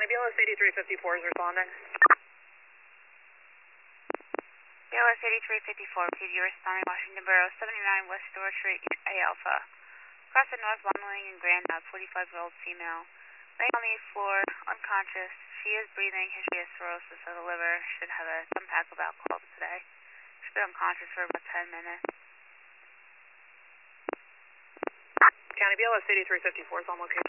County BLS 8354 is responding. BLS 8354, PD responding Washington Borough, 79 West Store Street, A Alpha. Across the north lawn in Grand Ave, 45-year-old female. Laying on the floor, unconscious. She is breathing, history of cirrhosis of the liver. Should have some pack of alcohol today. She's been unconscious for about 10 minutes. County BLS 8354 is on location.